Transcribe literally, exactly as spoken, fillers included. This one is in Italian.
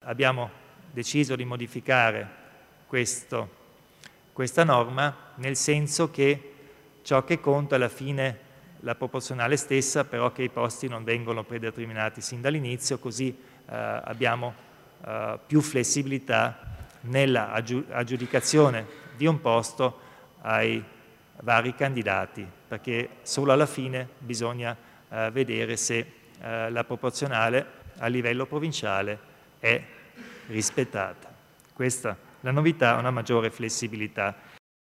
abbiamo deciso di modificare questo, questa norma, nel senso che ciò che conta alla fine la proporzionale stessa, però che i posti non vengono predeterminati sin dall'inizio, così eh, abbiamo eh, più flessibilità nella aggiudicazione di un posto ai vari candidati, perché solo alla fine bisogna eh, vedere se eh, la proporzionale a livello provinciale è rispettata. Questa è la novità, una maggiore flessibilità